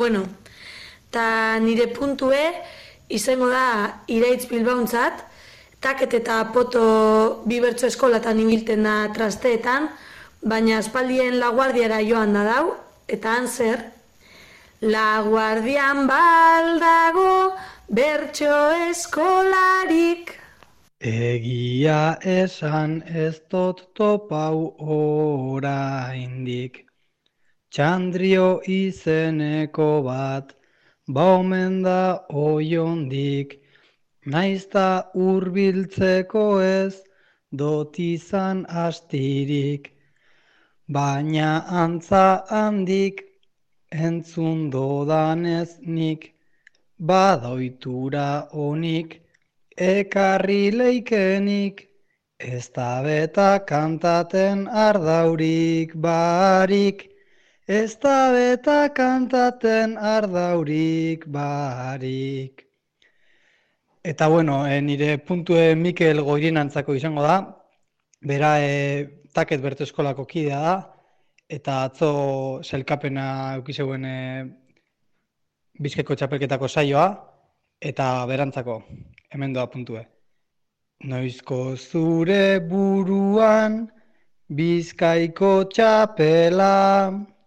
Bueno, eta nire puntue izango da Iraitz Bilbauntzat, taket eta poto bi bertso eskolatan ibilten da trasteetan, baina aspaldien laguardiara joan da dau, eta han zer, laguardian baldago bertso eskolarik. Egia esan ez dot topau oraindik. Txandrio izeneko bat, omen da oiondik. Naizta hurbiltzeko ez, dot izan astirik. Baina antza handik, entzun dodanez nik. Badoitura honik, ekarri leikenik, ez da beta kantaten ardaurik barik, ez da beta kantaten ardaurik barik. Eta bueno, nire puntue Mikel Goirinantzako izango da, bera taket bertu eskolako kidea da, eta atzo sailkapena eduki zeuen Bizkaiko txapelketako saioa, eta berantzako, hemen doa puntue. Noizko zure buruan, Bizkaiko txapela,